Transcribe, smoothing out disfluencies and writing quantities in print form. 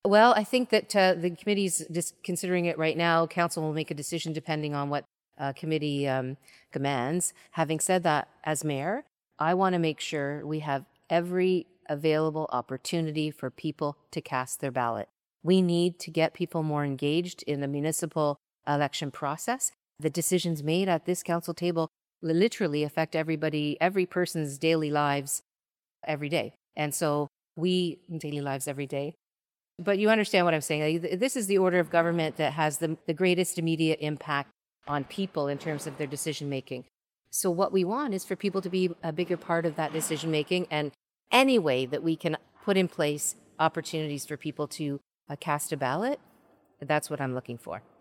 Well, I think that the committee's just considering it right now. Council will make a decision depending on what committee commands. Having said that, as mayor, I want to make sure we have every available opportunity for people to cast their ballot. We need to get people more engaged in the municipal election process. The decisions made at this council table literally affect everybody, every person's daily lives every day. And so daily lives every day. But you understand what I'm saying. This is the order of government that has the greatest immediate impact on people in terms of their decision making. So what we want is for people to be a bigger part of that decision making, and any way that we can put in place opportunities for people to cast a ballot, that's what I'm looking for.